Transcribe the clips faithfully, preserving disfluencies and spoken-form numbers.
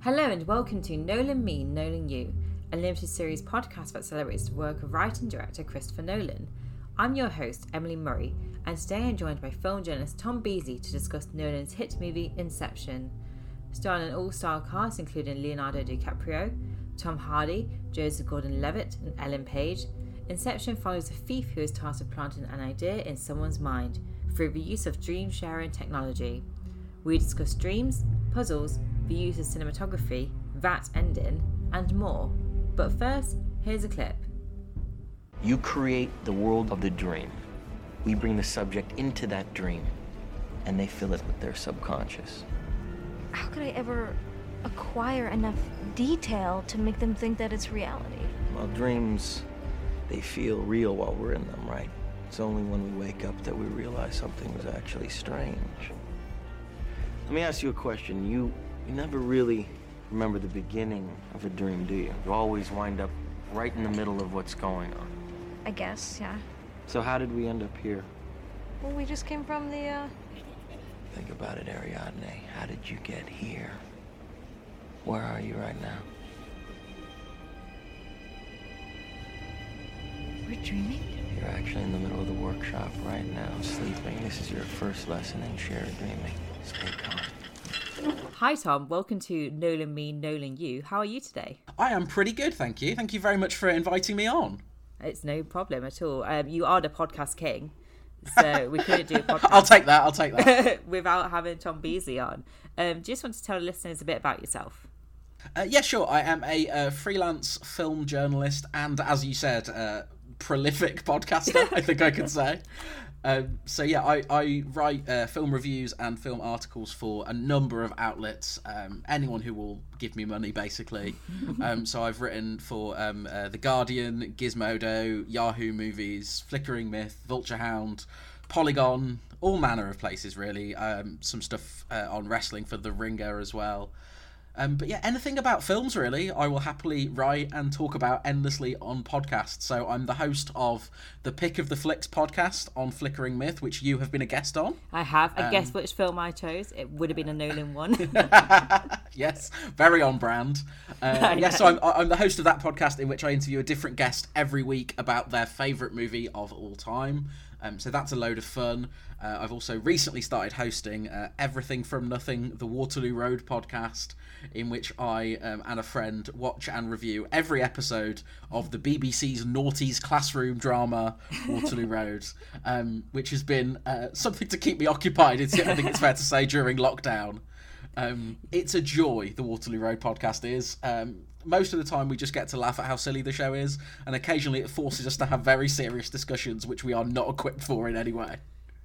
Hello and welcome to Nolan Me, Nolan You, a limited series podcast that celebrates the work of writer and director Christopher Nolan. I'm your host, Emily Murray, and today I'm joined by film journalist Tom Beasley to discuss Nolan's hit movie Inception. Starring an all-star cast including Leonardo DiCaprio, Tom Hardy, Joseph Gordon-Levitt and Ellen Page, Inception follows a thief who is tasked with planting an idea in someone's mind through the use of dream-sharing technology. We discuss dreams, puzzles, the use of cinematography, that ending, and more. But first, here's a clip. You create the world of the dream. We bring the subject into that dream, and they fill it with their subconscious. How could I ever acquire enough detail to make them think that it's reality? Well, dreams, they feel real while we're in them, right? It's only when we wake up that we realize something was actually strange. Let me ask you a question. You, you never really remember the beginning of a dream, do you? You always wind up right in the middle of what's going on. I guess, yeah. So how did we end up here? Well, we just came from the, uh... Think about it, Ariadne. How did you get here? Where are you right now? We're dreaming? You're actually in the middle of the workshop right now, sleeping. This is your first lesson in shared dreaming. Stay calm. Hi Tom, welcome to Nolan Me, Nolan You. How are you today? I am pretty good, thank you. Thank you very much for inviting me on. It's no problem at all. Um, you are the podcast king, so we couldn't do a podcast. I'll take that, I'll take that. without having Tom Beasley on. Um, just want to tell the listeners a bit about yourself. Uh, yeah, sure. I am a uh, freelance film journalist and, as you said, uh, prolific podcaster, I think I could say. Um, so yeah, I, I write uh, film reviews and film articles for a number of outlets, um, anyone who will give me money, basically. Um, so I've written for um, uh, The Guardian, Gizmodo, Yahoo Movies, Flickering Myth, Vulture Hound, Polygon, all manner of places, really. Um, some stuff uh, on wrestling for The Ringer as well. Um, but yeah, anything about films, really, I will happily write and talk about endlessly on podcasts. So I'm the host of the Pick of the Flicks podcast on Flickering Myth, which you have been a guest on. I have. I Um, guess which film I chose. It would have been a Nolan one. Yes, very on brand. Uh, yes, so I'm, I'm the host of that podcast in which I interview a different guest every week about their favourite movie of all time. Um, so that's a load of fun. Uh, I've also recently started hosting uh, Everything from Nothing, the Waterloo Road podcast, in which I um, and a friend watch and review every episode of the B B C's Naughties classroom drama Waterloo Road, um, which has been uh, something to keep me occupied, it's, I think it's fair to say, during lockdown. Um, it's a joy, the Waterloo Road podcast is. Um, most of the time we just get to laugh at how silly the show is, and occasionally it forces us to have very serious discussions, which we are not equipped for in any way.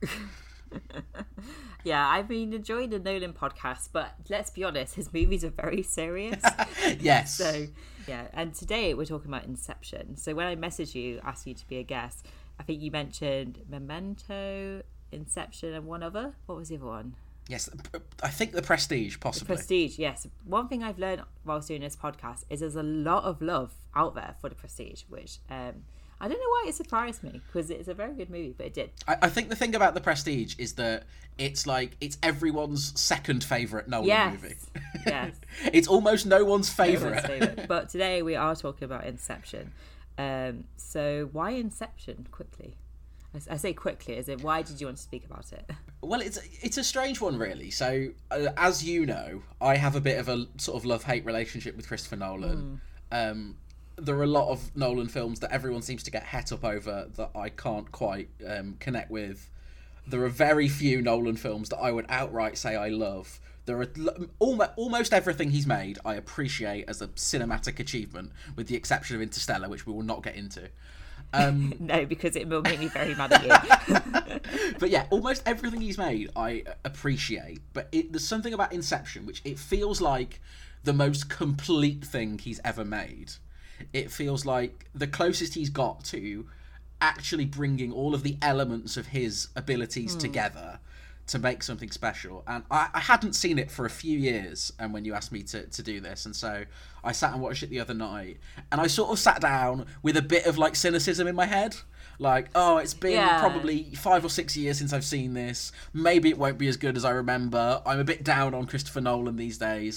Yeah, I've been enjoying the Nolan podcast, but let's be honest, his movies are very serious. Yes. So, yeah, and today we're talking about Inception. So when I messaged you, asked you to be a guest, I think you mentioned Memento, Inception, and one other. What was the other one? Yes, I think The Prestige, possibly. The Prestige, yes. One thing I've learned whilst doing this podcast is there's a lot of love out there for The Prestige, which um, I don't know why it surprised me, because it's a very good movie, but it did. I, I think the thing about The Prestige is that it's like, it's everyone's second favourite Nolan yes. movie. Yes. It's almost no one's favourite. No one's favourite. But today we are talking about Inception. Um, so why Inception, quickly? I, I say quickly, as in, why did you want to speak about it? Well, it's it's a strange one, really. So, uh, as you know, I have a bit of a sort of love-hate relationship with Christopher Nolan. Mm. Um, there are a lot of Nolan films that everyone seems to get het up over that I can't quite um, connect with. There are very few Nolan films that I would outright say I love. There are almost, almost everything he's made I appreciate as a cinematic achievement, with the exception of Interstellar, which we will not get into. Um, no, because it will make me very mad at you. But yeah, almost everything he's made I appreciate. But it, there's something about Inception which it feels like the most complete thing he's ever made. It feels like the closest he's got to actually bringing all of the elements of his abilities mm. together to make something special. And I, I hadn't seen it for a few years, and when you asked me to, to do this, and so I sat and watched it the other night, and I sort of sat down with a bit of like cynicism in my head, like, oh, it's been yeah. probably five or six years since I've seen this, maybe it won't be as good as I remember, I'm a bit down on Christopher Nolan these days.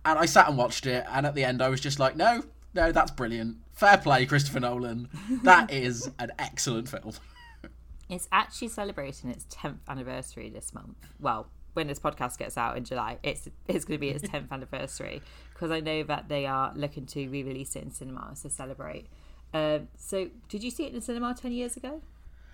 And I sat and watched it, and at the end I was just like, no, no, that's brilliant. Fair play, Christopher Nolan. That is an excellent film. It's actually celebrating its tenth anniversary this month. Well, when this podcast gets out in July, it's it's going to be its tenth anniversary, because I know that they are looking to re-release it in cinemas to celebrate. Um, so, did you see it in the cinema ten years ago?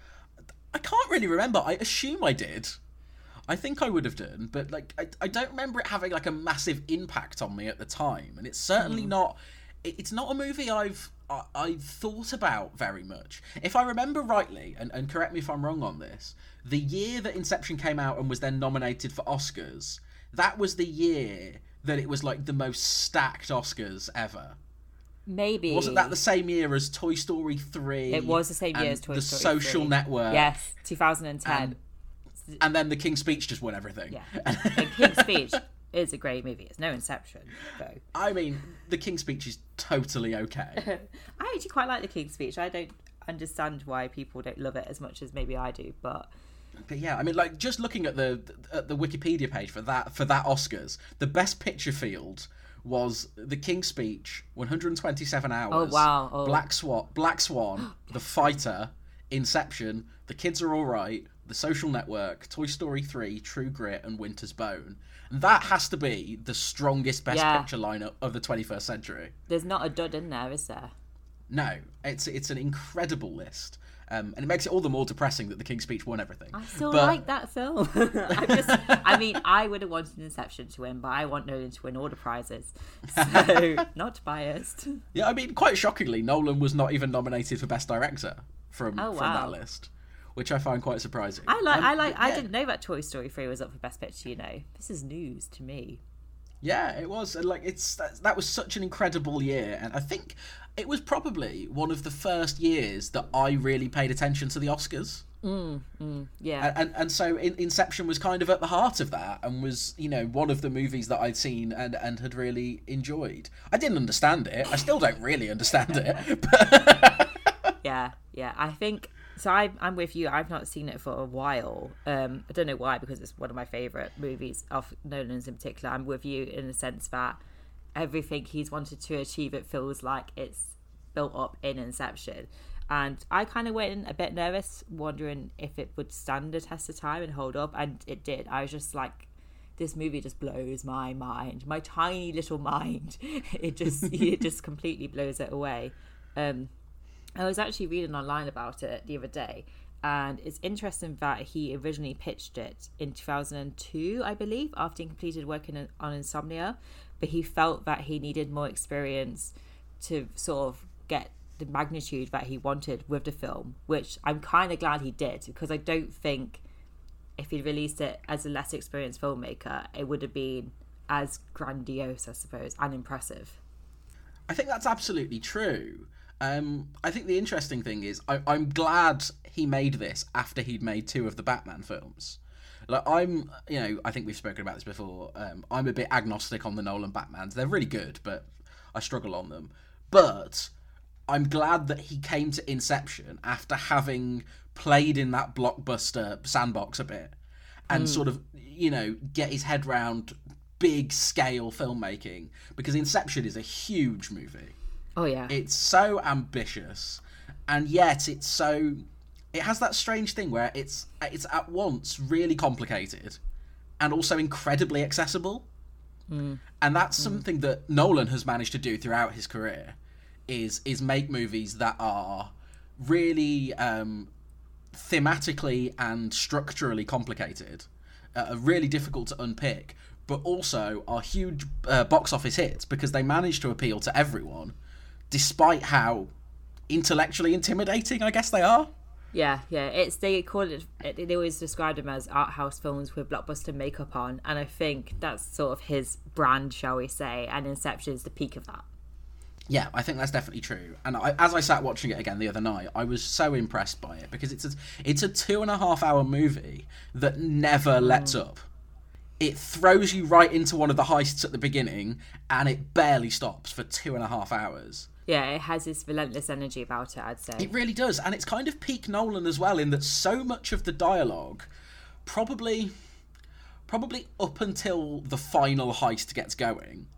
I can't really remember. I assume I did. I think I would have done, but like I, I don't remember it having like a massive impact on me at the time, and it's certainly mm. not. It, it's not a movie I've I, I've thought about very much. If I remember rightly, and, and correct me if I'm wrong on this, the year that Inception came out and was then nominated for Oscars, that was the year that it was like the most stacked Oscars ever. Maybe. Wasn't that the same year as Toy Story three? It was the same year as Toy The Story Social three. Network. Yes, two thousand ten. And, and then The King's Speech just won everything. Yeah. The King's Speech is a great movie. It's no Inception, though. I mean, The King's Speech is totally okay. I actually quite like The King's Speech. I don't understand why people don't love it as much as maybe I do, but... But yeah, I mean, like, just looking at the at the Wikipedia page for that for that Oscars, the best picture field was The King's Speech, one hundred twenty-seven hours. Oh wow! Oh. Black Swan, Black Swan, The Fighter, Inception, The Kids Are All Right, The Social Network, Toy Story three, True Grit, and Winter's Bone. And that has to be the strongest best yeah. picture lineup of the twenty-first century. There's not a dud in there, is there? No, it's it's an incredible list. Um, and it makes it all the more depressing that The King's Speech won everything. I still but... like that film. I just, I mean, I would have wanted Inception to win, but I want Nolan to win all the prizes. So, not biased. Yeah, I mean, quite shockingly, Nolan was not even nominated for Best Director from, oh, wow. from that list, which I find quite surprising. I like, um, I like, yeah. I didn't know that Toy Story three was up for Best Picture. You know, this is news to me. Yeah, it was. And like, it's that, that was such an incredible year, and I think it was probably one of the first years that I really paid attention to the Oscars. Mm, mm, yeah. And, and and so in, Inception was kind of at the heart of that, and was, you know, one of the movies that I'd seen and, and had really enjoyed. I didn't understand it. I still don't really understand it. But... yeah, yeah. I think so. I, I'm with you. I've not seen it for a while. Um, I don't know why, because it's one of my favourite movies of Nolan's in particular. I'm with you in the sense that everything he's wanted to achieve, it feels like it's built up in Inception. And I kind of went in a bit nervous, wondering if it would stand the test of time and hold up, and it did. I was just like, this movie just blows my mind, my tiny little mind. It just it just completely blows it away. Um, I was actually reading online about it the other day, and it's interesting that he originally pitched it in two thousand two, I believe, after he completed working on Insomnia, but he felt that he needed more experience to sort of get the magnitude that he wanted with the film, which I'm kind of glad he did, because I don't think if he'd released it as a less experienced filmmaker, it would have been as grandiose, I suppose, and impressive. I think that's absolutely true. Um, I think the interesting thing is I, I'm glad he made this after he'd made two of the Batman films. Like, I'm, you know, I think we've spoken about this before. Um, I'm a bit agnostic on the Nolan Batmans. They're really good, but I struggle on them. But I'm glad that he came to Inception after having played in that blockbuster sandbox a bit and mm. sort of, you know, get his head round big scale filmmaking, because Inception is a huge movie. Oh yeah. It's so ambitious, and yet it's so it has that strange thing where it's it's at once really complicated and also incredibly accessible. Mm. And that's mm. something that Nolan has managed to do throughout his career. Is is make movies that are really um, thematically and structurally complicated, uh, are really difficult to unpick, but also are huge uh, box office hits because they manage to appeal to everyone, despite how intellectually intimidating, I guess, they are. Yeah, yeah. It's they call it. They always describe them as art house films with blockbuster makeup on, and I think that's sort of his brand, shall we say? And Inception is the peak of that. Yeah, I think that's definitely true. And I, as I sat watching it again the other night, I was so impressed by it, because it's a, it's a two and a half hour movie that never lets mm. up. It throws you right into one of the heists at the beginning, and it barely stops for two and a half hours. Yeah, it has this relentless energy about it, I'd say. It really does. And it's kind of peak Nolan as well, in that so much of the dialogue, probably, probably up until the final heist gets going,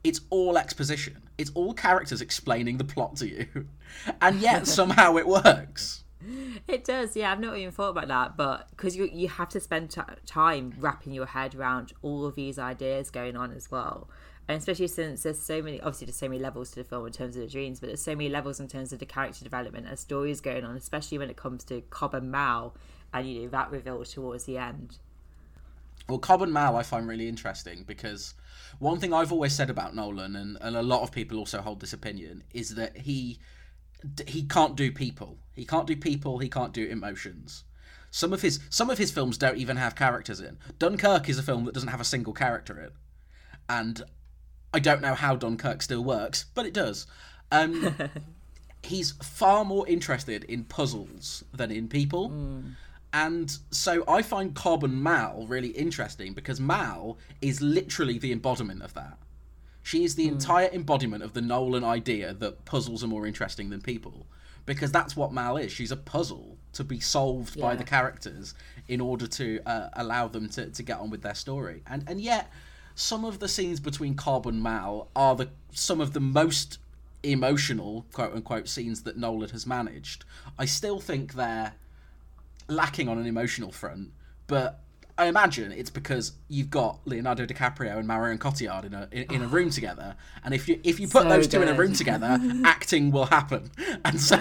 it's all exposition. It's all characters explaining the plot to you. And yet, somehow it works. It does, yeah. I've not even thought about that, but because you you have to spend t- time wrapping your head around all of these ideas going on as well. And especially since there's so many, obviously there's so many levels to the film in terms of the dreams, but there's so many levels in terms of the character development and stories going on, especially when it comes to Cobb and Mal, and you know that reveal towards the end. Well, Cobb and Mal I find really interesting because one thing I've always said about Nolan, and, and a lot of people also hold this opinion, is that he he can't do people. He can't do people. He can't do emotions. Some of his some of his films don't even have characters in. Dunkirk is a film that doesn't have a single character in, and I don't know how Dunkirk still works, but it does. Um, he's far more interested in puzzles than in people. Mm. And so I find Cobb and Mal really interesting because Mal is literally the embodiment of that. She is the mm. entire embodiment of the Nolan idea that puzzles are more interesting than people. Because that's what Mal is. She's a puzzle to be solved yeah. by the characters in order to uh, allow them to, to get on with their story. And and yet, some of the scenes between Cobb and Mal are the some of the most emotional, quote-unquote, scenes that Nolan has managed. I still think they're lacking on an emotional front, but I imagine it's because you've got Leonardo DiCaprio and Marion Cotillard in a in, in a room together, and if you if you put so those two good. in a room together, acting will happen. And so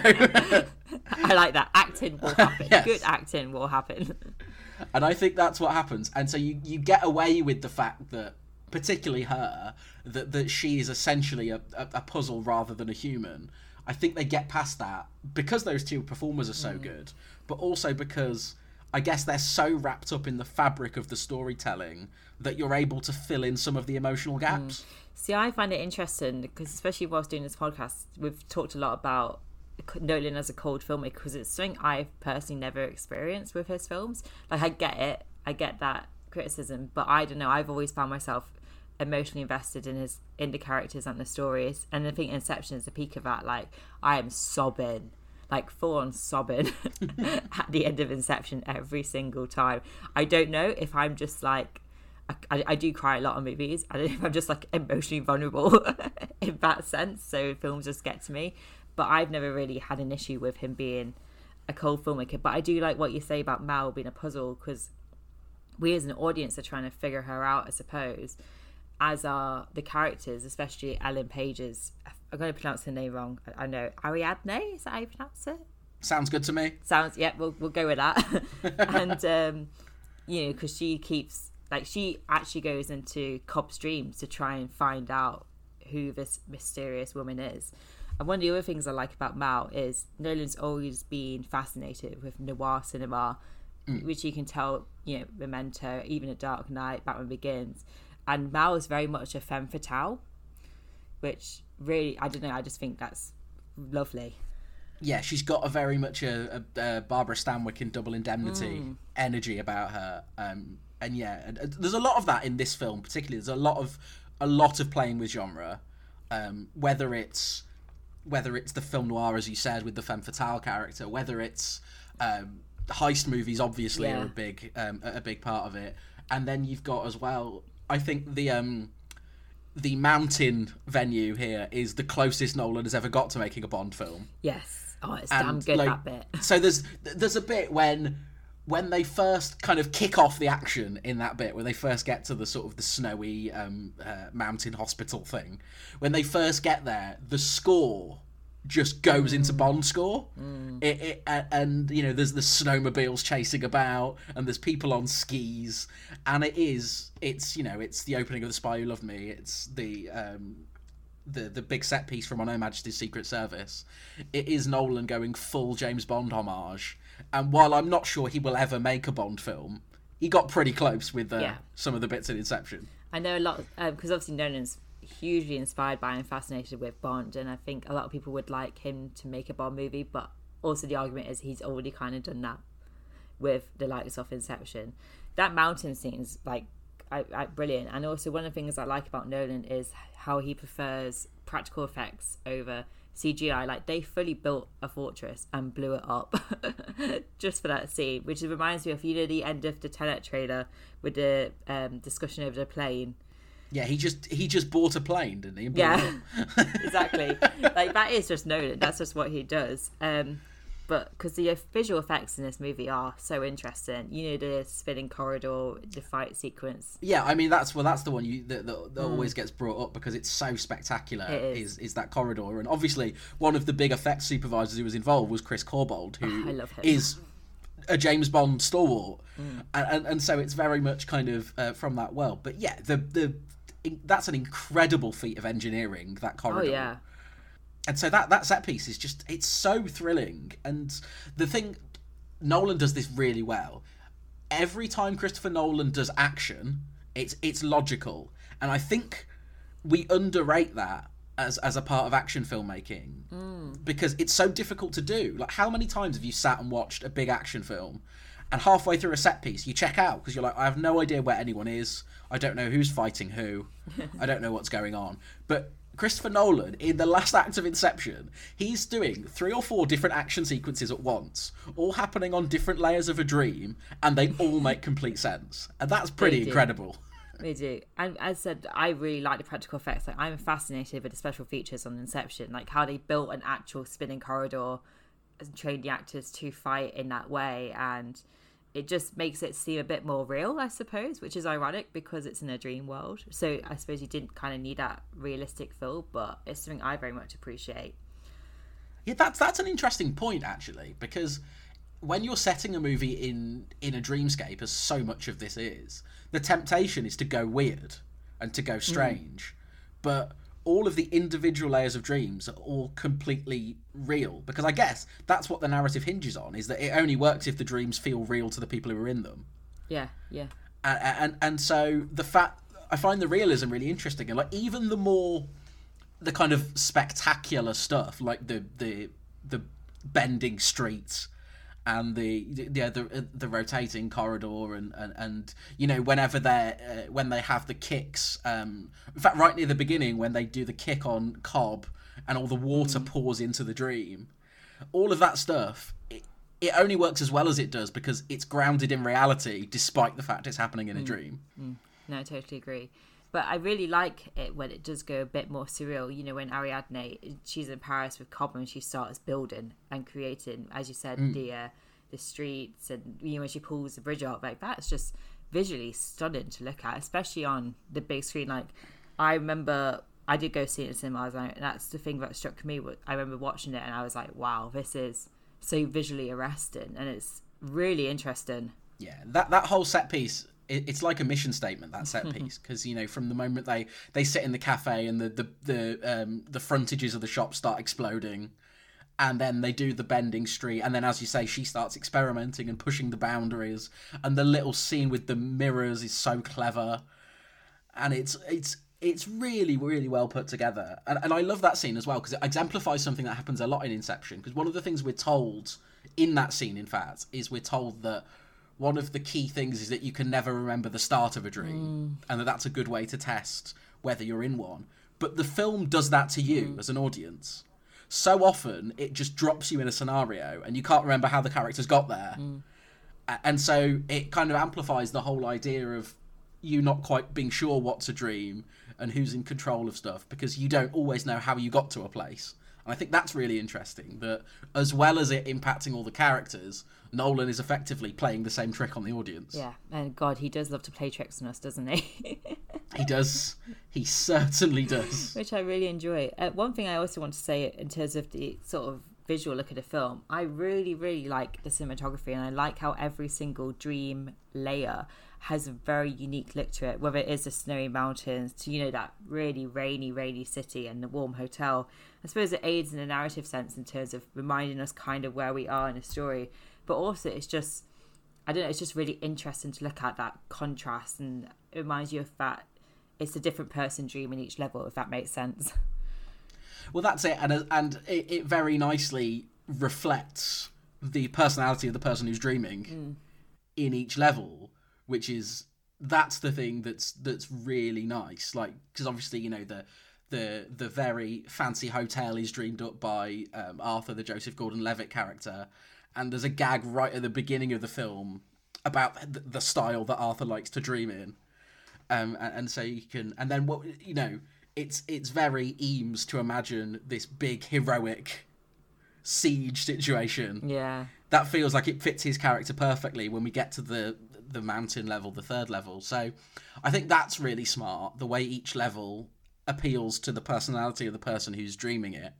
I like that. Acting will happen. Yes. Good acting will happen. And I think that's what happens. And so you, you get away with the fact that, particularly her, that, that she is essentially a, a, a puzzle rather than a human. I think they get past that because those two performers are so mm. good, but also because I guess they're so wrapped up in the fabric of the storytelling that you're able to fill in some of the emotional gaps. Mm. See, I find it interesting because, especially whilst doing this podcast, we've talked a lot about Nolan as a cold filmmaker because it's something I've personally never experienced with his films. Like, I get it, I get that criticism, but I don't know, I've always found myself emotionally invested in his in the characters and the stories, and I think Inception is the peak of that. Like, I am sobbing, like full on sobbing at the end of Inception every single time. I don't know if I'm just like I, I do cry a lot on movies. I don't know if I'm just like emotionally vulnerable in that sense, so films just get to me. But I've never really had an issue with him being a cold filmmaker. But I do like what you say about Mal being a puzzle, because we as an audience are trying to figure her out, I suppose, as are the characters, especially Ellen Page's, I'm going to pronounce her name wrong, I know, Ariadne, is that how you pronounce it? Sounds good to me. Sounds, yeah, we'll, we'll go with that. And, um, you know, because she keeps, like, she actually goes into Cobb's dreams to try and find out who this mysterious woman is. And one of the other things I like about Mal is Nolan's always been fascinated with noir cinema, mm. which you can tell, you know, Memento, even A Dark Knight, Batman Begins. And Mal is very much a femme fatale, which really, I don't know, I just think that's lovely. Yeah, she's got a very much a, a, a Barbara Stanwyck in Double Indemnity mm. energy about her. Um, and yeah, there's a lot of that in this film, particularly. There's a lot of a lot of playing with genre, um, whether it's whether it's the film noir, as you said, with the femme fatale character, whether it's um, heist movies, obviously, yeah. are a big um, a big part of it. And then you've got as well, I think the um, the mountain venue here is the closest Nolan has ever got to making a Bond film. Yes. Oh, it's and, damn good, like, that bit. So there's there's a bit when when they first kind of kick off the action in that bit, when they first get to the sort of the snowy um, uh, mountain hospital thing, when they first get there, the score just goes mm. into Bond score. Mm. It, it, uh, and, you know, there's the snowmobiles chasing about, and there's people on skis, and it is, it's, you know, it's the opening of The Spy Who Loved Me, it's the... Um, the the big set piece from On Her Majesty's Secret Service. It is Nolan going full James Bond homage, and while I'm not sure he will ever make a Bond film, he got pretty close with uh, yeah. some of the bits in Inception. I know a lot, because um, obviously Nolan's hugely inspired by and fascinated with Bond, and I think a lot of people would like him to make a Bond movie, but also the argument is he's already kind of done that with the likes of Inception. That mountain scene's like I, I, brilliant. And also one of the things I like about Nolan is how he prefers practical effects over C G I. Like, they fully built a fortress and blew it up just for that scene, which reminds me of, you know, the end of the Tenet trailer with the um, discussion over the plane. Yeah, he just he just bought a plane, didn't he? Yeah, exactly. Like, that is just Nolan. That's just what he does. Um, but because the visual effects in this movie are so interesting, you know, the spinning corridor, the fight sequence. Yeah, I mean that's well, that's the one you that, that, that mm. always gets brought up because it's so spectacular. It is. is is that corridor, and obviously one of the big effects supervisors who was involved was Chris Corbould, who oh, I love him. is a James Bond stalwart, mm. and, and and so it's very much kind of uh, from that world. But yeah, the the that's an incredible feat of engineering, that corridor. Oh yeah. And so that, that set piece is just, it's so thrilling. And the thing, Nolan does this really well. Every time Christopher Nolan does action, it's it's logical. And I think we underrate that as, as a part of action filmmaking. Mm. Because it's so difficult to do. Like, how many times have you sat and watched a big action film and halfway through a set piece you check out because you're like, I have no idea where anyone is. I don't know who's fighting who. I don't know what's going on. But Christopher Nolan, in the last act of Inception, he's doing three or four different action sequences at once, all happening on different layers of a dream, and they all make complete sense. And that's pretty they incredible. They do. And as I said, I really like the practical effects. Like, I'm fascinated with the special features on Inception, like how they built an actual spinning corridor and trained the actors to fight in that way, and it just makes it seem a bit more real, I suppose, which is ironic because it's in a dream world. So I suppose you didn't kind of need that realistic feel, but it's something I very much appreciate. Yeah, that's that's an interesting point, actually, because when you're setting a movie in, in a dreamscape, as so much of this is, the temptation is to go weird and to go strange. Mm. But all of the individual layers of dreams are all completely real, because I guess that's what the narrative hinges on, is that it only works if the dreams feel real to the people who are in them. Yeah, yeah. And and, and so the fact, I find the realism really interesting, and like even the more the kind of spectacular stuff, like the the the bending streets and the yeah the the rotating corridor and and, and you know whenever they're uh, when they have the kicks, um in fact right near the beginning when they do the kick on Cobb and all the water mm. pours into the dream, all of that stuff, it, it only works as well as it does because it's grounded in reality despite the fact it's happening in mm. a dream. mm. No, I totally agree. But I really like it when it does go a bit more surreal. You know, when Ariadne, she's in Paris with Cobb and she starts building and creating, as you said, mm. the uh, the streets, and you know when she pulls the bridge up, like that's just visually stunning to look at, especially on the big screen. Like, I remember I did go see it in cinemas, and that's the thing that struck me. I remember watching it and I was like, wow, this is so visually arresting, and it's really interesting. Yeah, that that whole set piece, it's like a mission statement, that set piece, because you know from the moment they they sit in the cafe and the the the um the frontages of the shop start exploding, and then they do the bending street, and then as you say she starts experimenting and pushing the boundaries, and the little scene with the mirrors is so clever, and it's it's it's really really well put together, and and I love that scene as well because it exemplifies something that happens a lot in Inception, because one of the things we're told in that scene, in fact, is we're told that one of the key things is that you can never remember the start of a dream, mm. and that that's a good way to test whether you're in one. But the film does that to you mm. as an audience. So often, it just drops you in a scenario, and you can't remember how the characters got there. Mm. And so it kind of amplifies the whole idea of you not quite being sure what's a dream and who's in control of stuff, because you don't always know how you got to a place. And I think that's really interesting, that as well as it impacting all the characters, Nolan is effectively playing the same trick on the audience. Yeah, and God, he does love to play tricks on us, doesn't he? He does. He certainly does. Which I really enjoy. Uh, one thing I also want to say in terms of the sort of visual look of the film, I really, really like the cinematography, and I like how every single dream layer has a very unique look to it, whether it is the snowy mountains to, you know, that really rainy, rainy city and the warm hotel. I suppose it aids in a narrative sense in terms of reminding us kind of where we are in a story. But also it's just, I don't know, it's just really interesting to look at that contrast, and it reminds you of that it's a different person dreaming each level, if that makes sense. Well, that's it. And and it, it very nicely reflects the personality of the person who's dreaming mm. in each level, which is, that's the thing that's that's really nice. Like, because obviously, you know, the the the very fancy hotel is dreamed up by um, Arthur, the Joseph Gordon-Levitt character. And there's a gag right at the beginning of the film about the style that Arthur likes to dream in. Um, and, and so you can, and then what you know, it's it's very Eames to imagine this big heroic siege situation. Yeah, that feels like it fits his character perfectly when we get to the the mountain level, the third level. So I think that's really smart, the way each level appeals to the personality of the person who's dreaming it.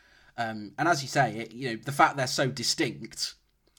Um, and as you say, it, you know, the fact they're so distinct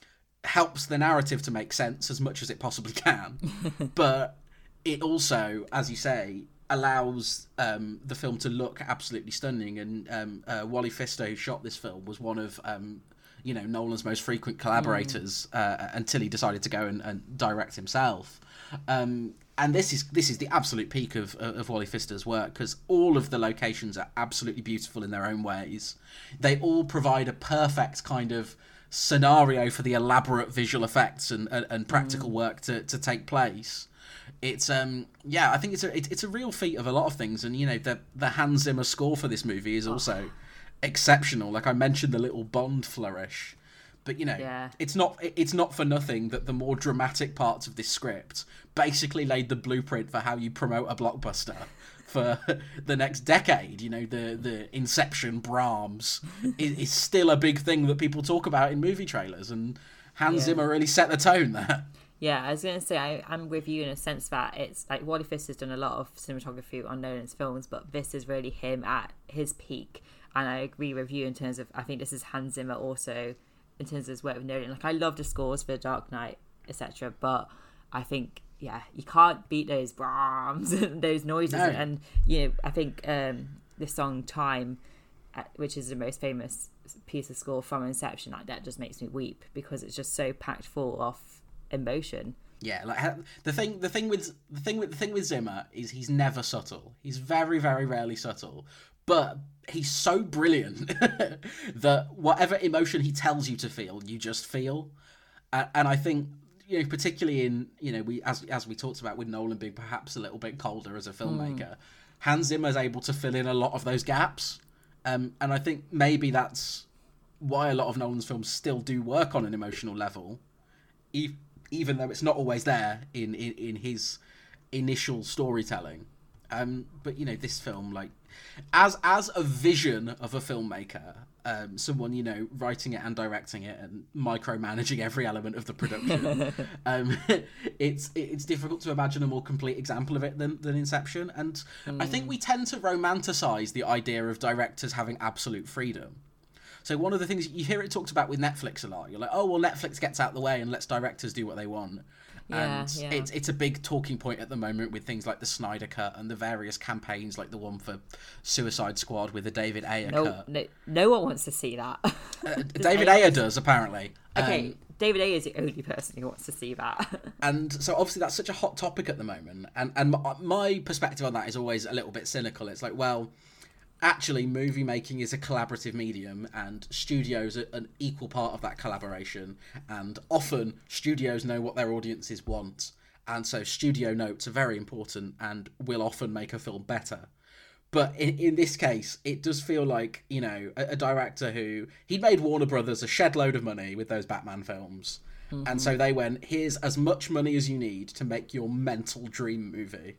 helps the narrative to make sense as much as it possibly can. But it also, as you say, allows um, the film to look absolutely stunning. And um, uh, Wally Pfister, who shot this film, was one of um, you know Nolan's most frequent collaborators mm. uh, until he decided to go and, and direct himself. Um, and this is this is the absolute peak of of Wally Pfister's work, because all of the locations are absolutely beautiful in their own ways. They all provide a perfect kind of scenario for the elaborate visual effects and and, and practical mm. work to, to take place. It's um yeah, I think it's a it, it's a real feat of a lot of things, and you know the the Hans Zimmer score for this movie is also oh. exceptional. Like I mentioned, the little Bond flourish. But, you know, yeah. it's not it's not for nothing that the more dramatic parts of this script basically laid the blueprint for how you promote a blockbuster for the next decade. You know, the, the Inception Brahms is, is still a big thing that people talk about in movie trailers. And Hans yeah. Zimmer really set the tone there. Yeah, I was going to say, I, I'm with you in a sense that it's like Wally Pfister's done a lot of cinematography on Nolan's films, but this is really him at his peak. And I agree with you in terms of, I think this is Hans Zimmer also in terms of his work with Nolan. Like, I love the scores for Dark Knight, et cetera, but I think, yeah, you can't beat those Brahms and those noises. No. And, you know, I think um, the song Time, which is the most famous piece of score from Inception, like that just makes me weep because it's just so packed full of emotion. Yeah, like the thing, the thing with the thing with the thing with Zimmer is he's never subtle. He's very, very rarely subtle, but he's so brilliant that whatever emotion he tells you to feel, you just feel. Uh, and I think, you know, particularly in, you know, we as as we talked about with Nolan being perhaps a little bit colder as a filmmaker, mm. Hans Zimmer is able to fill in a lot of those gaps. Um, and I think maybe that's why a lot of Nolan's films still do work on an emotional level, e- even though it's not always there in, in, in his initial storytelling. Um, but, you know, this film, like, as as a vision of a filmmaker, um, someone, you know, writing it and directing it and micromanaging every element of the production, um, it's it's difficult to imagine a more complete example of it than, than Inception. And mm. I think we tend to romanticize the idea of directors having absolute freedom. So one of the things you hear it talked about with Netflix a lot, you're like, oh, well, Netflix gets out the way and lets directors do what they want. Yeah, and yeah. it's it's a big talking point at the moment with things like the Snyder Cut and the various campaigns, like the one for Suicide Squad with the David Ayer no, cut. No, no one wants to see that. uh, David Ayer does, apparently. Okay, um, David Ayer is the only person who wants to see that. And so obviously that's such a hot topic at the moment. And, and my, my perspective on that is always a little bit cynical. It's like, well, actually, movie making is a collaborative medium, and studios are an equal part of that collaboration. And often, studios know what their audiences want, and so studio notes are very important and will often make a film better. But in, in this case, it does feel like, you know, a, a director who... He'd made Warner Brothers a shed load of money with those Batman films. Mm-hmm. And so they went, here's as much money as you need to make your mental dream movie.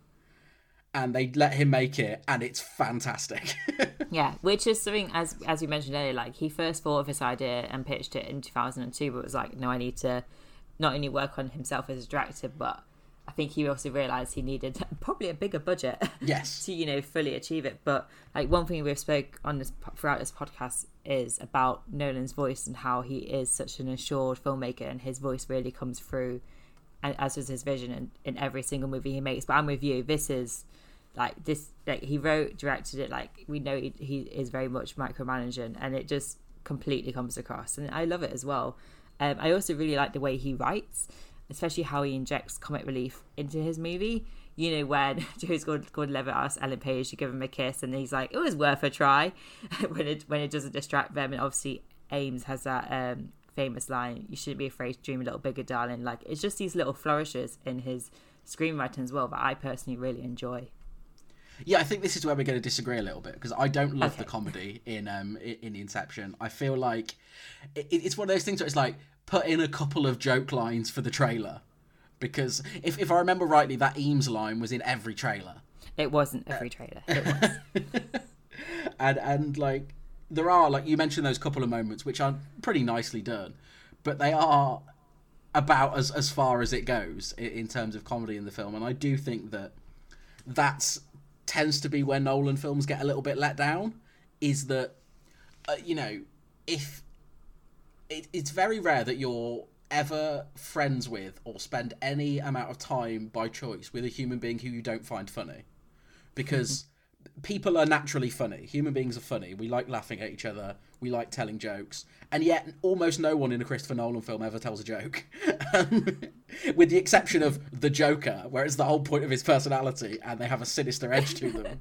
And they let him make it, and it's fantastic. Yeah, which is something, as as you mentioned earlier, like, he first thought of this idea and pitched it in two thousand two, but was like, no, I need to not only work on himself as a director, but I think he also realised he needed probably a bigger budget yes. to, you know, fully achieve it. But, like, one thing we've spoke on this throughout this podcast is about Nolan's voice and how he is such an assured filmmaker, and his voice really comes through, and as is his vision in, in every single movie he makes. But I'm with you, this is... Like this, like he wrote, directed it. Like, we know he, he is very much micromanaging, and it just completely comes across. And I love it as well. Um, I also really like the way he writes, especially how he injects comic relief into his movie. You know, when Joseph Gordon-Levitt asks Ellen Page to give him a kiss, and he's like, "It was worth a try," when it when it doesn't distract them. And obviously, Ames has that um, famous line, "You shouldn't be afraid to dream a little bigger, darling." Like, it's just these little flourishes in his screenwriting as well that I personally really enjoy. Yeah, I think this is where we're going to disagree a little bit, because I don't love okay. the comedy in um in Inception. I feel like it, it's one of those things where it's like, put in a couple of joke lines for the trailer, because if if I remember rightly, that Eames line was in every trailer. It wasn't every trailer. It was. and and like there are, like you mentioned, those couple of moments which are pretty nicely done, but they are about as as far as it goes in, in terms of comedy in the film. And I do think that that's tends to be where Nolan films get a little bit let down. Is that uh, you know, if it, it's very rare that you're ever friends with or spend any amount of time by choice with a human being who you don't find funny, because people are naturally funny. Human beings are funny. We like laughing at each other. We like telling jokes. And yet almost no one in a Christopher Nolan film ever tells a joke. With the exception of the Joker, where it's the whole point of his personality and they have a sinister edge to them.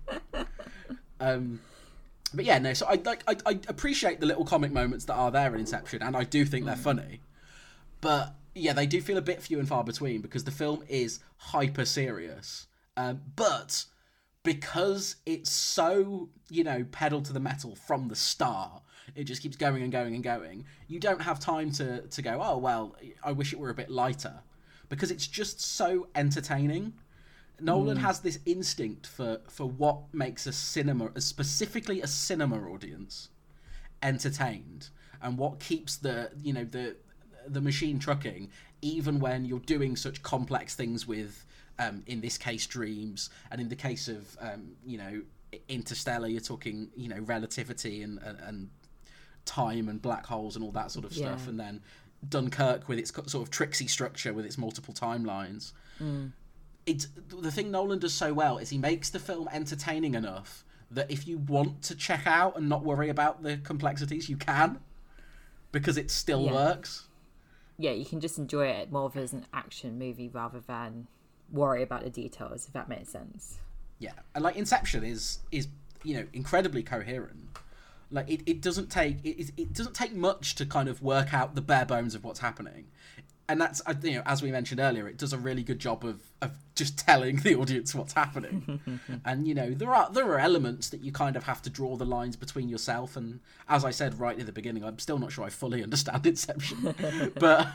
Um, but yeah, no, so I, like, I, I appreciate the little comic moments that are there in Inception, and I do think they're funny. But yeah, they do feel a bit few and far between, because the film is hyper serious. Um, but because it's so, you know, pedal to the metal from the start, it just keeps going and going and going. You don't have time to, to go, oh, well, I wish it were a bit lighter. Because it's just so entertaining. Nolan mm. has this instinct for, for what makes a cinema, specifically a cinema audience, entertained. And what keeps the, you know, the the machine trucking, even when you're doing such complex things with, um, in this case, dreams, and in the case of, um, you know, Interstellar, you're talking, you know, relativity and, and, and time and black holes and all that sort of stuff, yeah. And then Dunkirk with its sort of tricksy structure with its multiple timelines. Mm. It's the thing Nolan does so well is he makes the film entertaining enough that if you want to check out and not worry about the complexities, you can, because it still yeah. works. Yeah, you can just enjoy it more of as an action movie rather than worry about the details, if that makes sense. Yeah, and like Inception is is you know incredibly coherent. Like it, it doesn't take it, it doesn't take much to kind of work out the bare bones of what's happening, and that's, you know, as we mentioned earlier, it does a really good job of, of just telling the audience what's happening. And you know there are there are elements that you kind of have to draw the lines between yourself, and as I said right at the beginning, I'm still not sure I fully understand Inception, but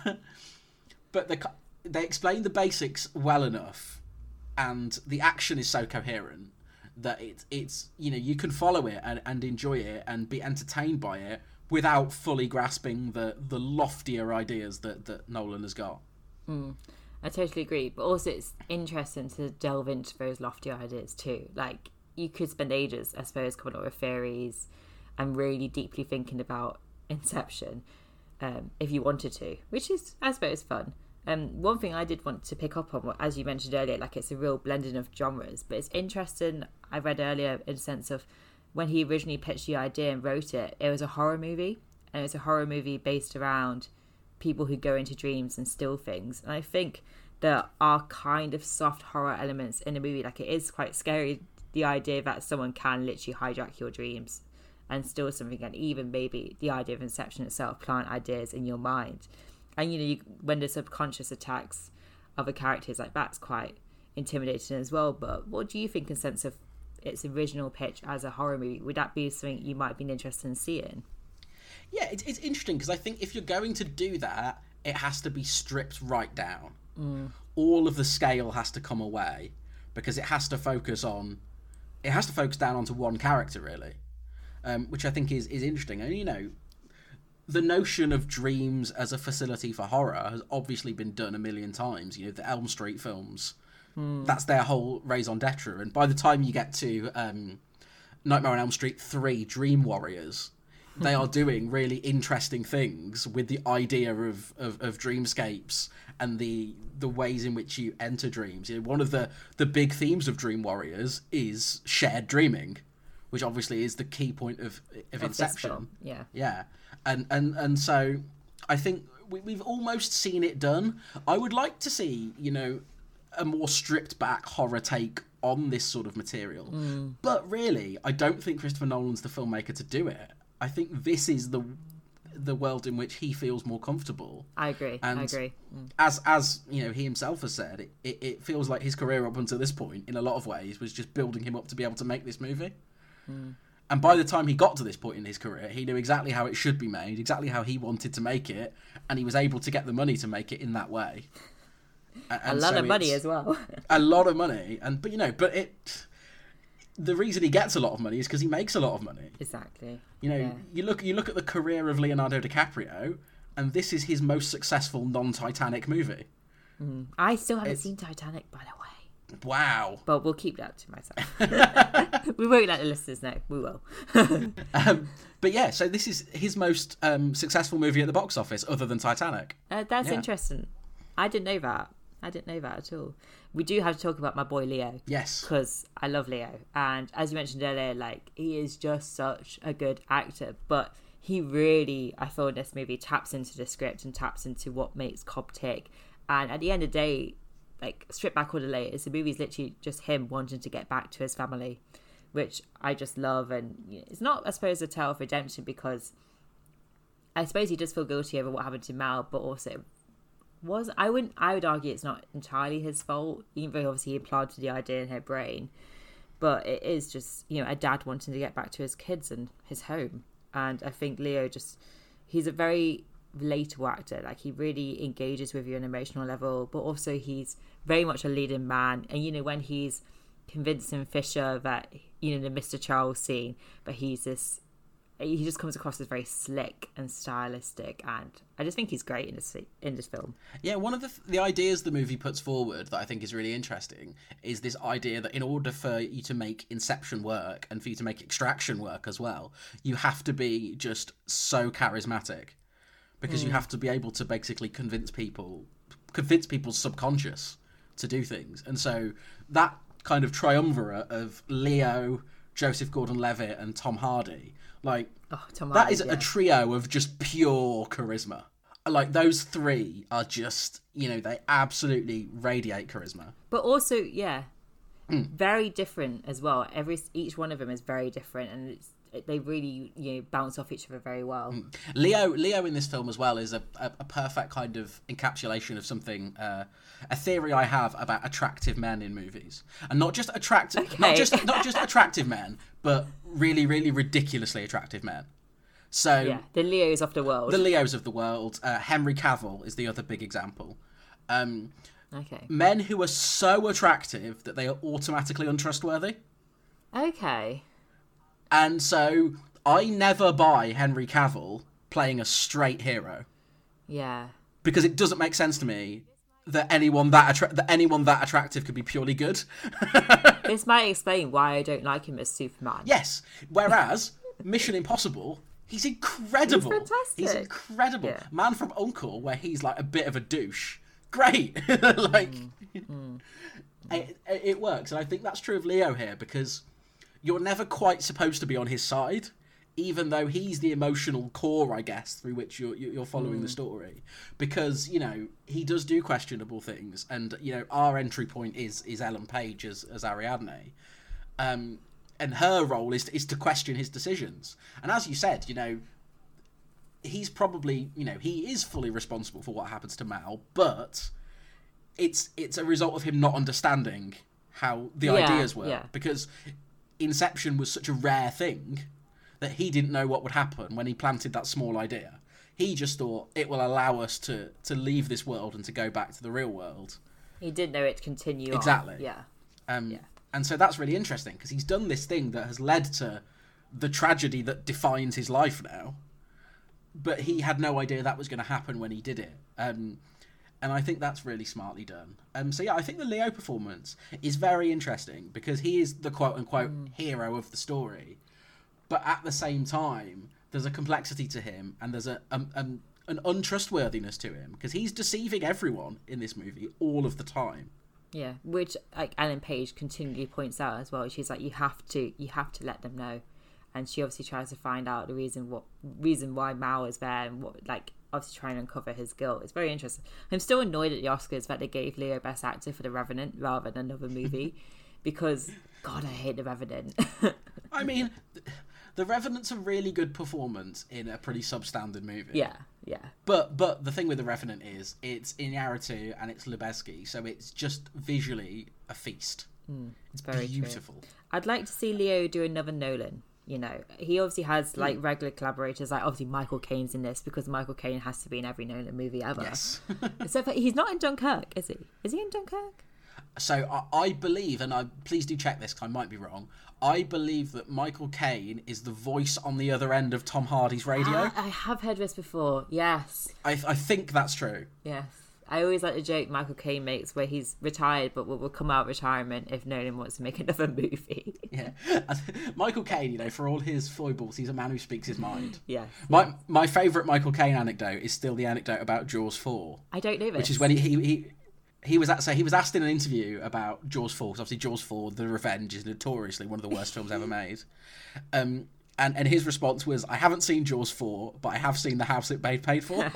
but the, they explain the basics well enough, and the action is so coherent that it, it's, you know, you can follow it and, and enjoy it and be entertained by it without fully grasping the, the loftier ideas that, that Nolan has got. Mm, I totally agree. But also it's interesting to delve into those loftier ideas too. Like, you could spend ages, I suppose, coming up with theories and really deeply thinking about Inception um, if you wanted to, which is, I suppose, fun. Um, one thing I did want to pick up on, as you mentioned earlier, like it's a real blending of genres, but it's interesting, I read earlier, in the sense of when he originally pitched the idea and wrote it, it was a horror movie, and it was a horror movie based around people who go into dreams and steal things. And I think there are kind of soft horror elements in the movie, like it is quite scary, the idea that someone can literally hijack your dreams and steal something, and even maybe the idea of Inception itself, plant ideas in your mind. And, you know, you, when the subconscious attacks other characters, like that's quite intimidating as well. But what do you think in sense of its original pitch as a horror movie? Would that be something you might have been interested in seeing? Yeah, it's, it's interesting, because I think if you're going to do that, it has to be stripped right down. Mm. All of the scale has to come away, because it has to focus on, it has to focus down onto one character, really, um, which I think is, is interesting. And, you know, the notion of dreams as a facility for horror has obviously been done a million times. You know, the Elm Street films, mm. that's their whole raison d'etre. And by the time you get to um, Nightmare on Elm Street three, Dream Warriors, they are doing really interesting things with the idea of, of, of dreamscapes and the the ways in which you enter dreams. You know, one of the, the big themes of Dream Warriors is shared dreaming, which obviously is the key point of, of, of Inception. Yeah. Yeah. And, and and so I think we, we've almost seen it done. I would like to see, you know, a more stripped back horror take on this sort of material. Mm. But really, I don't think Christopher Nolan's the filmmaker to do it. I think this is the the world in which he feels more comfortable. I agree. And I agree. Mm. As as you know, he himself has said, it, it, it feels like his career up until this point, in a lot of ways, was just building him up to be able to make this movie. Mm. And by the time he got to this point in his career, he knew exactly how it should be made, exactly how he wanted to make it, and he was able to get the money to make it in that way. And a lot so of money it's- as well. a lot of money, and but you know, but it. The reason he gets a lot of money is because he makes a lot of money. Exactly. You know, Yeah. you look you look at the career of Leonardo DiCaprio, and this is his most successful non-Titanic movie. I still haven't It's- seen Titanic, by the way. Wow. But we'll keep that to myself. We won't let the listeners know. We will. Um, but yeah, so this is his most um, successful movie at the box office, other than Titanic. Uh, that's Yeah. interesting. I didn't know that. I didn't know that at all. We do have to talk about my boy Leo. Yes. Because I love Leo. And as you mentioned earlier, like, he is just such a good actor. But he really, I feel in this movie, taps into the script and taps into what makes Cobb tick. And at the end of the day, like, strip back all the layers, the movie's literally just him wanting to get back to his family, which I just love. And you know, it's not, I suppose, a tale of redemption, because I suppose he does feel guilty over what happened to Mal, but also was I wouldn't I would argue it's not entirely his fault, even though obviously he implanted the idea in her brain. But it is just, you know, a dad wanting to get back to his kids and his home. And I think Leo just, he's a very relatable actor. Like, he really engages with you on an emotional level, but also he's very much a leading man. And, you know, when he's convincing Fisher that, you know, the Mister Charles scene, but he's this, he just comes across as very slick and stylistic, and I just think he's great in this in this film. Yeah, one of the the ideas the movie puts forward that I think is really interesting is this idea that in order for you to make Inception work and for you to make Extraction work as well, you have to be just so charismatic, because mm. you have to be able to basically convince people, convince people's subconscious to do things. And so that kind of triumvirate of Leo, Joseph Gordon-Levitt, and Tom Hardy, like, oh, Tom that Hardy, is yeah. a trio of just pure charisma. Like, those three are just, you know, they absolutely radiate charisma. But also, yeah, mm. very different as well. Every each one of them is very different, and it's, they really, you know, bounce off each other very well. Mm. Leo, Leo in this film as well is a, a, a perfect kind of encapsulation of something, uh, a theory I have about attractive men in movies, and not just attractive, Okay. not just not just attractive men, but really, really ridiculously attractive men. So Yeah, the Leos of the world. the Leos of the world. Uh, Henry Cavill is the other big example. Um, okay. men who are so attractive that they are automatically untrustworthy. Okay. And so I never buy Henry Cavill playing a straight hero, Yeah. because it doesn't make sense to me that anyone that attra- that anyone that attractive could be purely good. This might explain why I don't like him as Superman. Yes. Whereas Mission Impossible, he's incredible. He's fantastic. He's incredible. Yeah. Man from U N C L E, where he's like a bit of a douche. Great. like Mm. Mm. It, it works, and I think that's true of Leo here, because you're never quite supposed to be on his side, even though he's the emotional core, I guess, through which you're you're following mm. the story. Because, you know, he does do questionable things, and, you know, our entry point is is Ellen Page as as Ariadne, um, and her role is to, is to question his decisions. And as you said, you know, he's probably, you know, he is fully responsible for what happens to Mal, but it's it's a result of him not understanding how the Yeah, ideas work, yeah. because Inception was such a rare thing that he didn't know what would happen when he planted that small idea. He just thought it will allow us to to leave this world and to go back to the real world. He didn't know it continue Exactly. on. Yeah. Um, Yeah. And so that's really interesting, because he's done this thing that has led to the tragedy that defines his life now, but he had no idea that was going to happen when he did it. Um, and I think that's really smartly done. Um, so yeah, I think the Leo performance is very interesting, because he is the quote-unquote mm. hero of the story, but at the same time, there's a complexity to him, and there's a um, um, an untrustworthiness to him, because he's deceiving everyone in this movie all of the time. Yeah, which like Ellen Page continually points out as well. She's like, you have to, you have to let them know, and she obviously tries to find out the reason what reason why Mal is there, and what, like, obviously trying to uncover his guilt. It's very interesting. I'm still annoyed at the Oscars that they gave Leo Best Actor for The Revenant rather than another movie, because God, I hate The Revenant. I mean, The Revenant's a really good performance in a pretty substandard movie. Yeah, yeah. But but the thing with The Revenant is it's Iñárritu and it's Lubezki, so it's just visually a feast. Mm, it's very beautiful. True. I'd like to see Leo do another Nolan. You know, he obviously has like regular collaborators, like obviously Michael Caine's in this because Michael Caine has to be in every Nolan movie ever. Yes. So he's not in Dunkirk, is he? Is he in Dunkirk? So I, I believe, and I please do check this, 'cause I might be wrong. I believe that Michael Caine is the voice on the other end of Tom Hardy's radio. Ah, I have heard this before. Yes. I I think that's true. Yes. I always like the joke Michael Caine makes where he's retired but will, will come out of retirement if Nolan wants to make another movie. Yeah. Michael Caine, you know, for all his foibles, he's a man who speaks his mind. Yeah. My yeah. my favourite Michael Caine anecdote is still the anecdote about Jaws four. I don't know this. Which is when he... he, he He was at, so he was asked in an interview about Jaws four, because obviously Jaws four, The Revenge, is notoriously one of the worst films ever made. Um, and, and his response was, I haven't seen Jaws four, but I have seen The House It Paid Paid For.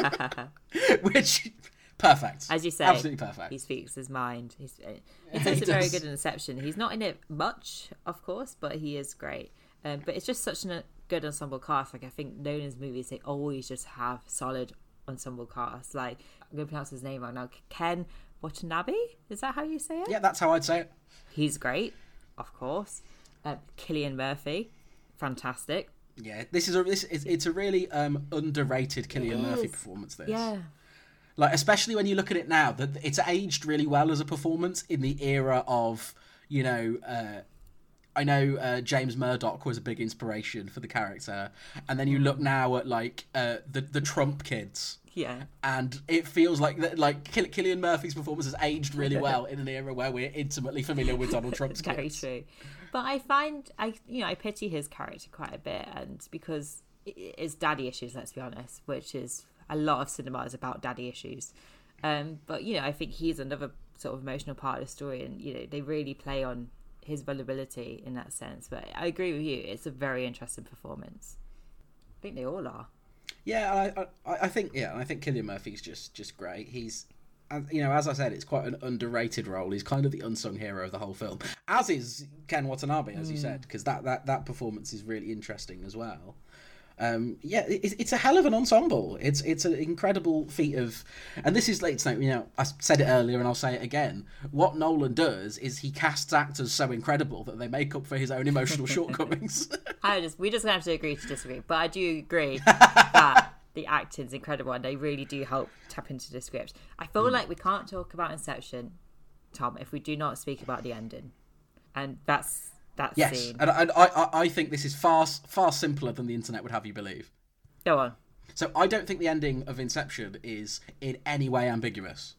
Which, perfect. As you say, absolutely perfect. He speaks his mind. He's, he's also he very good in Inception. He's not in it much, of course, but he is great. Um, but it's just such a good ensemble cast. Like, I think Nolan's movies, they always just have solid ensemble cast. Like, I'm going to pronounce his name right now. Ken Watanabe? Is that how you say it? Yeah, that's how I'd say it. He's great, of course. Uh, Cillian Murphy, fantastic. Yeah, this is a this is, it's a really um, underrated Cillian Murphy performance. This, yeah, like especially when you look at it now, that it's aged really well as a performance in the era of, you know. Uh, I know uh, James Murdoch was a big inspiration for the character, and then you look now at like uh, the the Trump kids. Yeah, and it feels like that, like Cillian Murphy's performance has aged really well in an era where we're intimately familiar with Donald Trump's Very kids. Very true, but I find I you know I pity his character quite a bit, and because it's daddy issues. Let's be honest, which is a lot of cinema is about daddy issues. Um, but you know I think he's another sort of emotional part of the story, and you know they really play on his vulnerability in that sense. But I agree with you; it's a very interesting performance. I think they all are. Yeah, I, I, I think yeah, I think Cillian Murphy's just just great. He's, you know, as I said, it's quite an underrated role. He's kind of the unsung hero of the whole film, as is Ken Watanabe, as mm. you said, because that, that that performance is really interesting as well. Um, yeah, it's, it's a hell of an ensemble. It's it's an incredible feat of, and this is like, you know, I said it earlier and I'll say it again. What Nolan does is he casts actors so incredible that they make up for his own emotional shortcomings. I just we just have to agree to disagree, but I do agree that the acting's incredible and they really do help tap into the script. I feel mm. like we can't talk about Inception, Tom, if we do not speak about the ending, and that's. That yes, scene. and, and I, I think this is far far simpler than the internet would have you believe. Go on. So I don't think the ending of Inception is in any way ambiguous.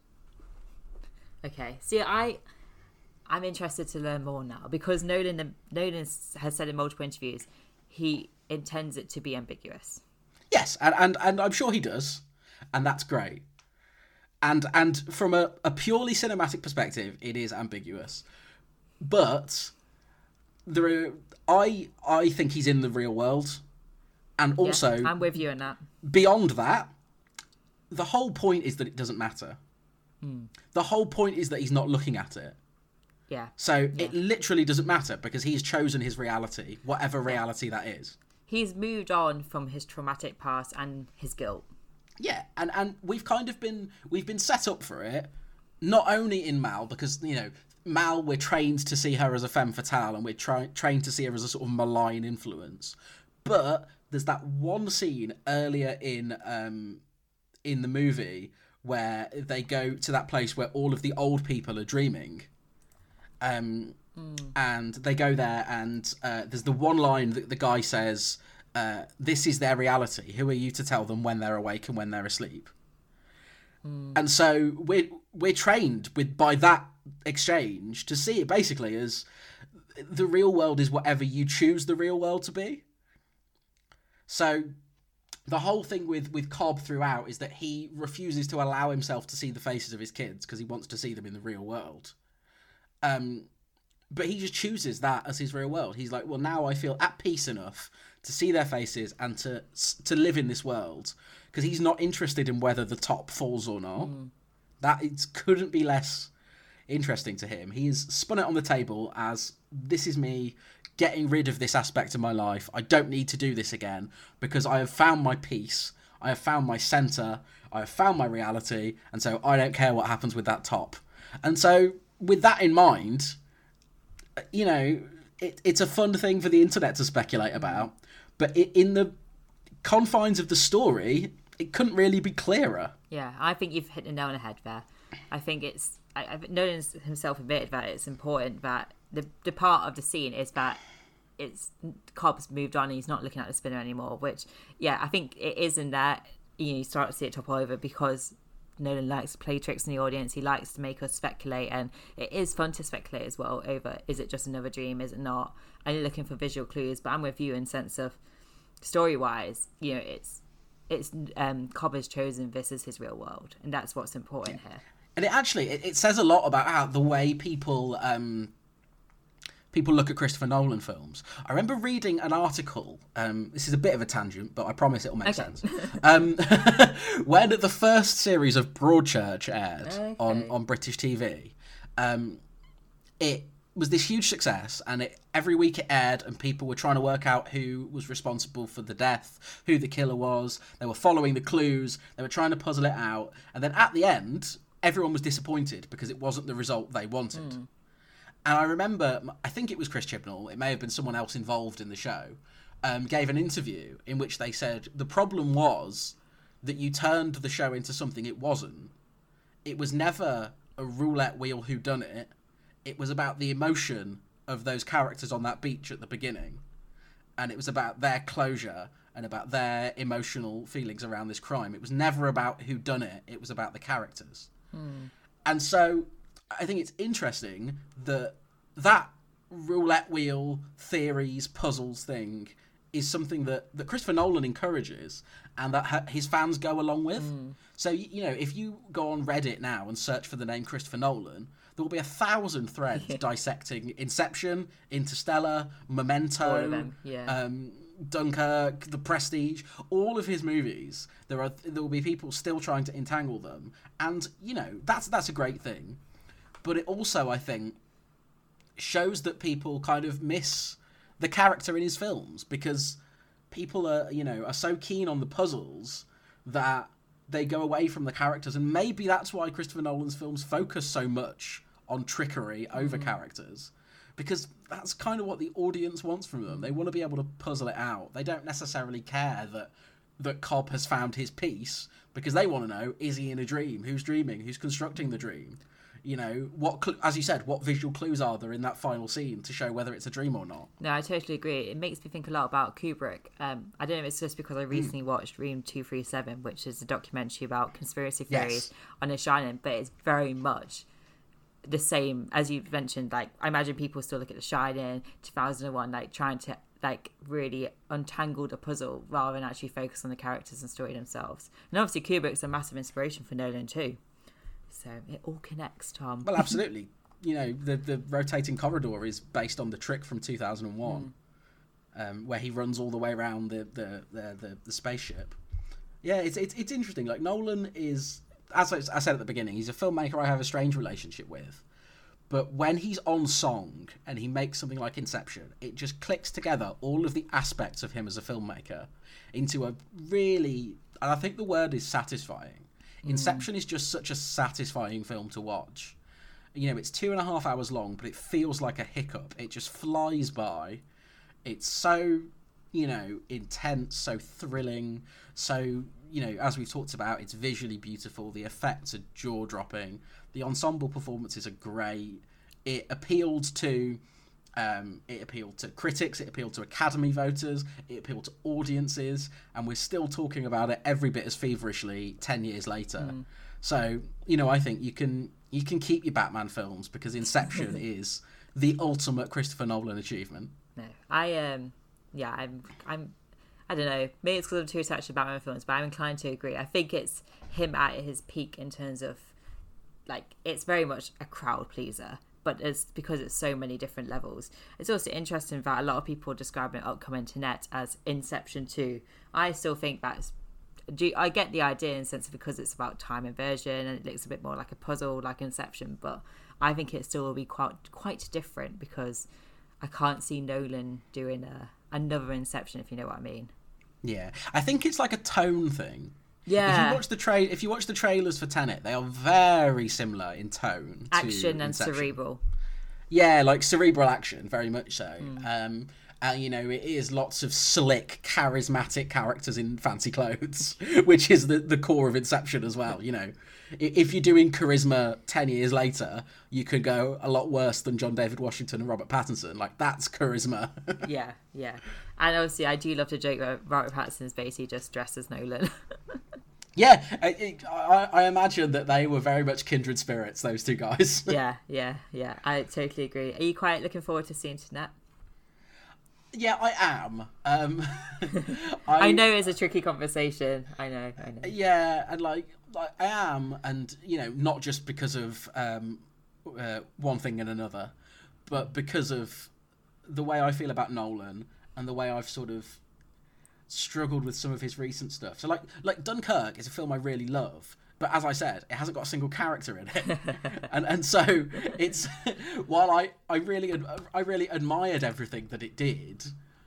Okay, see, I I'm interested to learn more now because Nolan Nolan has said in multiple interviews he intends it to be ambiguous. Yes, and and, and I'm sure he does, and that's great. And and from a, a purely cinematic perspective, it is ambiguous, but. There are, I I think he's in the real world, and also yeah, I'm with you on that. Beyond that, the whole point is that it doesn't matter. Hmm. The whole point is that he's not looking at it. Yeah. So yeah. it literally doesn't matter because he's chosen his reality, whatever reality that is. He's moved on from his traumatic past and his guilt. Yeah, and and we've kind of been we've been set up for it, not only in Mal because you know. Mal, we're trained to see her as a femme fatale and we're tra- trained to see her as a sort of malign influence. But there's that one scene earlier in um, in the movie where they go to that place where all of the old people are dreaming. Um, mm. And they go there and uh, there's the one line that the guy says, uh, this is their reality. Who are you to tell them when they're awake and when they're asleep? Mm. And so we're, we're trained with by that exchange to see it basically as the real world is whatever you choose the real world to be. So the whole thing with with Cobb throughout is that he refuses to allow himself to see the faces of his kids because he wants to see them in the real world. Um, but he just chooses that as his real world. He's like, well, now I feel at peace enough to see their faces and to to live in this world because he's not interested in whether the top falls or not. Mm. That it couldn't be less interesting to him. He has spun it on the table as this is me getting rid of this aspect of my life. I don't need to do this again because I have found my peace. I have found my center. I have found my reality. And so I don't care what happens with that top. And so with that in mind, you know, it, it's a fun thing for the internet to speculate about, but it, in the confines of the story, it couldn't really be clearer. Yeah, I think you've hit the nail on the head there. I think it's I, I, Nolan's himself admitted that it's important that the the part of the scene is that it's Cobb's moved on and he's not looking at the spinner anymore, which yeah I think it is in that you know you start to see it topple over because Nolan likes to play tricks in the audience. He likes to make us speculate, and it is fun to speculate as well over is it just another dream, is it not, and you're looking for visual clues. But I'm with you in sense of story wise, you know it's it's um Cobb has chosen this as his real world, and that's what's important yeah. here. And it actually it, it says a lot about how the way people um people look at Christopher Nolan films. I remember reading an article, um, this is a bit of a tangent, but I promise it'll make okay. sense, um, when the first series of Broadchurch aired okay. on, on British T V, um, it was this huge success, and it, every week it aired, and people were trying to work out who was responsible for the death, who the killer was, they were following the clues, they were trying to puzzle it out, and then at the end, everyone was disappointed because it wasn't the result they wanted. Mm. And I remember, I think it was Chris Chibnall, it may have been someone else involved in the show, um, gave an interview in which they said, the problem was that you turned the show into something it wasn't. It was never a roulette wheel whodunit. It was about the emotion of those characters on that beach at the beginning. And it was about their closure and about their emotional feelings around this crime. It was never about whodunit. It was about the characters. Mm. And so I think it's interesting that that roulette wheel theories, puzzles thing is something that, that Christopher Nolan encourages and that his fans go along with. Mm. So, you know, if you go on Reddit now and search for the name Christopher Nolan, there will be a thousand threads dissecting Inception, Interstellar, Memento, yeah. um, Dunkirk, The Prestige, all of his movies. There are there will be people still trying to entangle them, and you know that's that's a great thing. But it also, I think, shows that people kind of miss the character in his films because people are you know are so keen on the puzzles that they go away from the characters, and maybe that's why Christopher Nolan's films focus so much on trickery over mm-hmm. characters, because that's kind of what the audience wants from them. They want to be able to puzzle it out. They don't necessarily care that that Cobb has found his piece, because they want to know, is he in a dream? Who's dreaming? Who's constructing the dream? You know, what, cl- as you said, what visual clues are there in that final scene to show whether it's a dream or not? No, I totally agree. It makes me think a lot about Kubrick. Um, I don't know if it's just because I recently mm. watched Room two thirty-seven, which is a documentary about conspiracy theories yes. on The Shining, but it's very much the same, as you mentioned. Like, I imagine people still look at The Shining, two thousand one, like, trying to, like, really untangle the puzzle rather than actually focus on the characters and story themselves. And obviously Kubrick's a massive inspiration for Nolan too. So it all connects, Tom. Well, absolutely. You know, the the rotating corridor is based on The Trick from two thousand one, mm. um, where he runs all the way around the the, the, the, the spaceship. Yeah, it's, it's it's interesting. Like, Nolan is, as I said at the beginning, he's a filmmaker I have a strange relationship with. But when he's on song and he makes something like Inception, it just clicks together all of the aspects of him as a filmmaker into a really, and I think the word is satisfying. Inception mm. is just such a satisfying film to watch. You know, it's two and a half hours long, but it feels like a hiccup. It just flies by. It's so, you know, intense, so thrilling, so, you know, as we've talked about, it's visually beautiful. The effects are jaw-dropping. The ensemble performances are great. It appealed to... Um, it appealed to critics, it appealed to Academy voters, it appealed to audiences, and we're still talking about it every bit as feverishly ten years later. Mm. So, you know, I think you can you can keep your Batman films because Inception is the ultimate Christopher Nolan achievement. No, I um, yeah, I'm I'm I don't know. Maybe it's because I'm too attached to Batman films, but I'm inclined to agree. I think it's him at his peak in terms of, like, it's very much a crowd pleaser. But it's because it's so many different levels. It's also interesting that a lot of people describe it upcoming to net as Inception two. I still think that's... I get the idea in the sense of because it's about time inversion and it looks a bit more like a puzzle, like Inception, but I think it still will be quite quite different because I can't see Nolan doing a, another Inception, if you know what I mean. Yeah, I think it's like a tone thing. Yeah. If you watch the tra- if you watch the trailers for Tenet, they are very similar in tone. Action to and Inception. cerebral. Yeah, like cerebral action, very much so. Mm. Um, and, you know, it is lots of slick, charismatic characters in fancy clothes, which is the, the core of Inception as well, you know. If you're doing charisma ten years later, you could go a lot worse than John David Washington and Robert Pattinson. Like, that's charisma. yeah, yeah. And obviously, I do love to joke that Robert Pattinson's basically just dressed as Nolan. Yeah, I, I, I imagine that they were very much kindred spirits, those two guys. yeah, yeah, yeah. I totally agree. Are you quite looking forward to seeing Tenet? Yeah, I am. Um, I, I know it's a tricky conversation. I know, I know. Yeah, and like, like I am, and you know, not just because of um, uh, one thing and another, but because of the way I feel about Nolan and the way I've sort of struggled with some of his recent stuff. So like, like Dunkirk is a film I really love, but as I said, it hasn't got a single character in it, and and so it's while I I really I really admired everything that it did,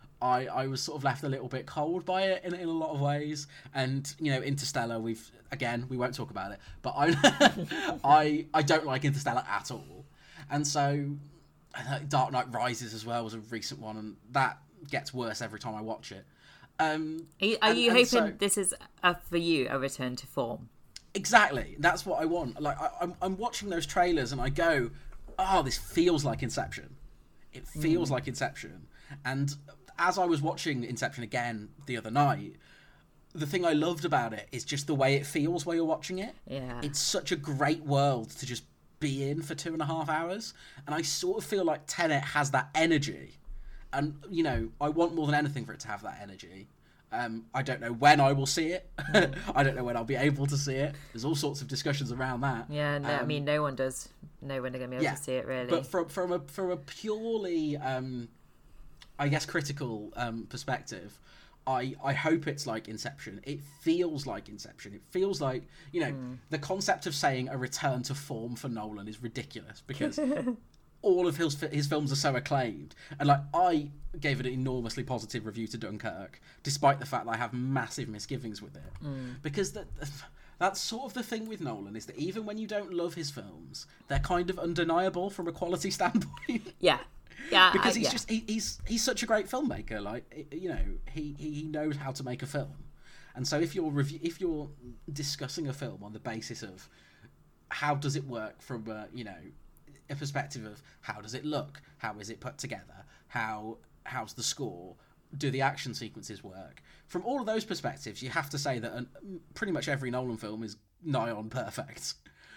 I I was sort of left a little bit cold by it in in a lot of ways. And you know, Interstellar, we've again we won't talk about it, but I I I don't like Interstellar at all, and so Dark Knight Rises as well was a recent one, and that gets worse every time I watch it. Um, are you, are and, you and hoping so, this is a, for you a return to form? Exactly, that's what I want. Like I, I'm, I'm watching those trailers and I go, "Oh, this feels like Inception. It feels mm. like Inception." And as I was watching Inception again the other night, the thing I loved about it is just the way it feels while you're watching it. Yeah, it's such a great world to just be in for two and a half hours, and I sort of feel like Tenet has that energy. And, you know, I want more than anything for it to have that energy. Um, I don't know when I will see it. I don't know when I'll be able to see it. There's all sorts of discussions around that. Yeah, no, um, I mean, no one does. No one are going to be able yeah, to see it, really. But from, from, a, from a purely, um, I guess, critical um, perspective, I, I hope it's like Inception. It feels like Inception. It feels like, you know, mm. the concept of saying a return to form for Nolan is ridiculous because... all of his his films are so acclaimed, and like I gave it an enormously positive review to Dunkirk, despite the fact that I have massive misgivings with it, mm. because that that's sort of the thing with Nolan is that even when you don't love his films, they're kind of undeniable from a quality standpoint. Yeah, yeah, because I, he's yeah. just he, he's he's such a great filmmaker. Like you know, he he knows how to make a film, and so if you're review if you're discussing a film on the basis of how does it work from a, you know. a perspective of how does it look, how is it put together, how how's the score, do the action sequences work, from all of those perspectives you have to say that an, pretty much every Nolan film is nigh on perfect,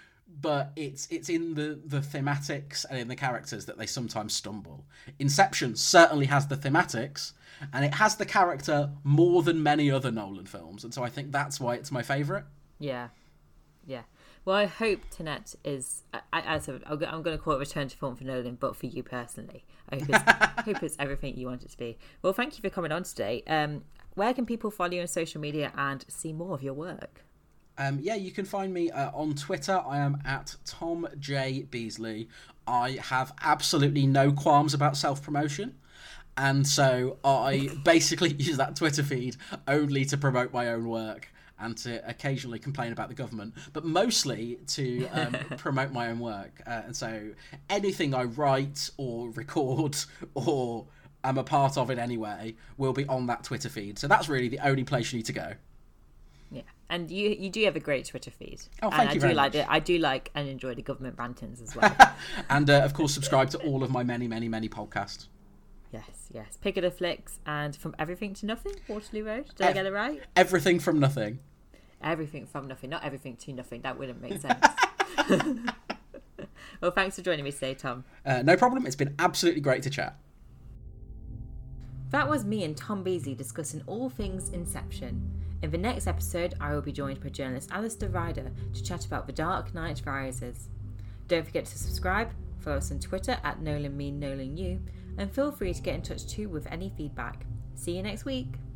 but it's it's in the the thematics and in the characters that they sometimes stumble. Inception certainly has the thematics and it has the character more than many other Nolan films, and so I think that's why it's my favourite. Yeah, yeah. Well, I hope Tenet is, I, as a, I'm going to call it return to form for Nolan, but for you personally. I hope it's, I hope it's everything you want it to be. Well, thank you for coming on today. Um, where can people follow you on social media and see more of your work? Um, yeah, you can find me uh, on Twitter. I am at Tom J. Beasley. I have absolutely no qualms about self-promotion. And so I basically use that Twitter feed only to promote my own work and to occasionally complain about the government, but mostly to um, promote my own work. Uh, and so anything I write or record or am a part of in any way will be on that Twitter feed. So that's really the only place you need to go. Yeah, and you you do have a great Twitter feed. Oh, thank and you I very do like much. it. I do like and enjoy the government rantings as well. And uh, of course, subscribe to all of my many, many, many podcasts. Yes, yes. Pick of the Flicks and From Everything to Nothing, Waterloo Road. Did Ev- I get it right? Everything from Nothing. Everything from Nothing, not Everything to Nothing. That wouldn't make sense. Well, thanks for joining me today, Tom. Uh, no problem. It's been absolutely great to chat. That was me and Tom Beasley discussing all things Inception. In the next episode, I will be joined by journalist Alistair Ryder to chat about The Dark Knight Rises. Don't forget to subscribe, follow us on Twitter at Nolan Me Nolan You, and feel free to get in touch too with any feedback. See you next week.